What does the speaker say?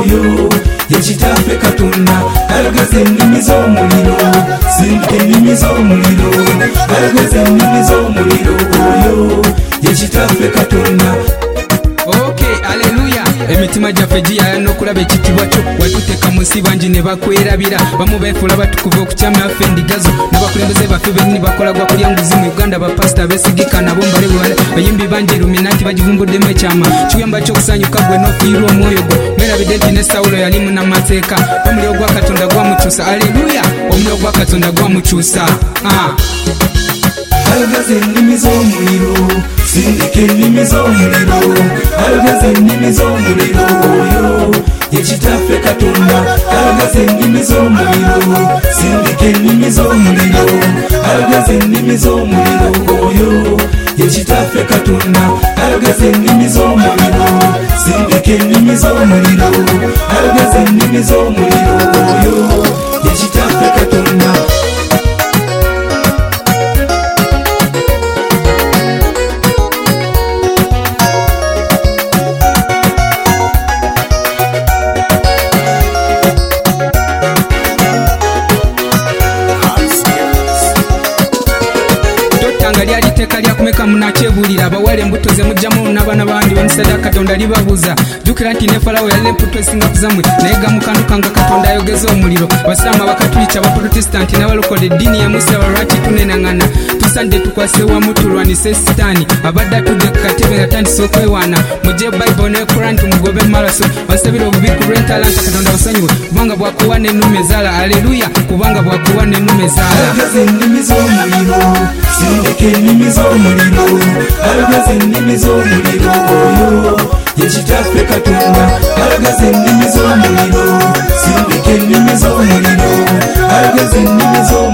oyo yekitaffe Katonda ayogeza ennimi z'omuliro sindika ennimi z'omuliro ayogeza ennimi z'omuliro oyo yekitaffe Katonda. Okay, haleluya. Emitima gyaffe giyayana okulaba ekitibwa kyo watuteeka mu nsi bangi ne bakwerabira bamu beefuula batukuva okukyama yaffe endigazo n'abakulembeze baffe bennyini bakolagwa kulya nguzi mu Uganda bapasita beesigika nabo mbale bwale bayimbi bangi Illuminati bagivumbuddemu ekyama kiyamba ky'okusanyuka gwe n'okuyiirwa omwoyo gwo mwerabidde nti ne Sawulo yali munnamateeka omuliro gwa Katonda gwamukyusa. Haleluya, omuliro gwa Katonda gwamukyusa. Ayogeza ennimi z'omuliro sindika ennimi z'omuliro ayogeza ennimi z'omuliro oyo yekitaffe Katonda ayogeza ennimi z'omuliro sindika ennimi z'omuliro ayogeza ennimi z'omuliro oyo yekitaffe Katonda ayogeza ennimi z'omuliro sindika ennimi z'omuliro ayogeza ennimi z'omuliro oyo yekitaffe Katonda. Lyali tteeka lyakumeka munakyebulira abawala embuto ze mujjamu n'abaana bandi bamusada Katonda libabuuza jjukira nti ne Falawo yalina embuto esinga kuzammwe naye gamukanuka nga Katonda ayogeza omuliro. Basiraamu abakatuliki abaprotestanti n'abalokole eddiini ya Musa lwaki tunenangana tusadde tukwase wamu tulwanise sitaani abadde atudde ku katebe nga tandise okwewaana mujje Bayibuli ne Quran tumugobe maraso basabira obubi ku lw'entalanta Katonda basonyiwe kubanga bwakuwa n'ennume ezaala. Haleluya, kubanga bwakuwa n'ennume ezaala. Sindika ennimi z'omuliro ayogeza ennimi z'omuliro oyo yekitaffe Katonda ayogeza ennimi z'omuliro sindika ennimi z'omuliro ayogeza ennimi z'omuliro